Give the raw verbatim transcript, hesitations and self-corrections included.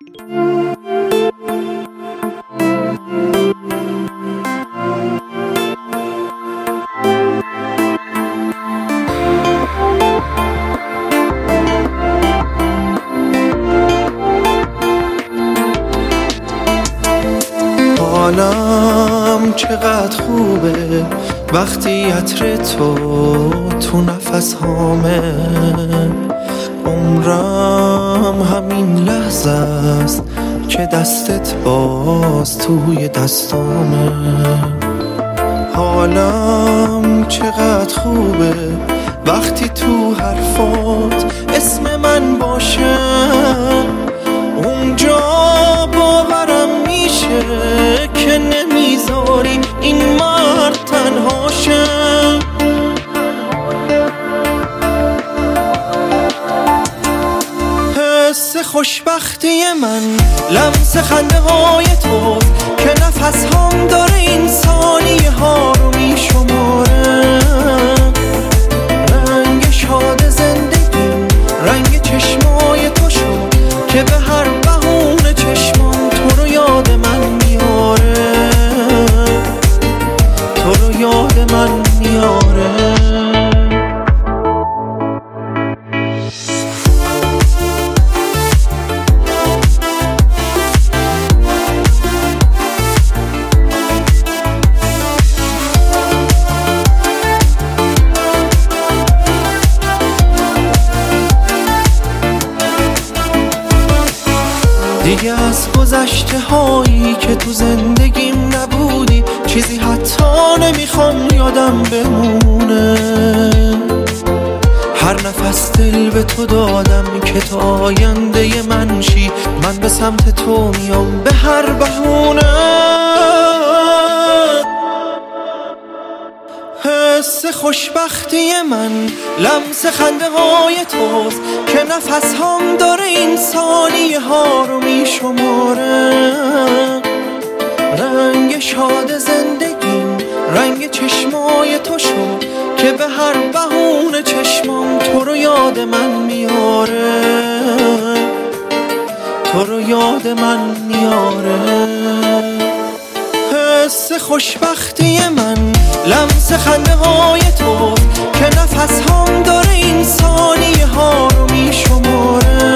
حالم چقدر خوبه وقتی عطر تو تو نفس هامه، عمرم همین لحظه است که دستت باز توی دستامه. حالم چقدر خوبه وقتی تو حرفات اسم من باشه، اونجا باورم میشه که نمیذاری این مرد تنها شه. حس خوشبختی من لمس خنده های تو که نفس هم داره این ثانیه ها رو میشماره. رنگ شاد زندگیم رنگ چشمای تو شد که به هر بهونه چشمام تو رو یاد من میاره، تو رو یاد من میاره. دیگه از گذشته هایی که تو زندگیم نبودی چیزی حتی نمیخوام یادم بمونه. هر نفس دل به تو دادم که تو آینده من شی، من به سمت تو میام به هر بهونه. حس خوشبختی من لمس خنده های توست که نفس هم داره این ثانیه ها رو میشماره. رنگ شاد زندگیم رنگ چشمای تو شد که به هر بهونه چشمام تو رو یاد من میاره، تو رو یاد من میاره. حس خوشبختی من لمس خنده های تو که نفس هم داره این ثانیه ها رو میشماره.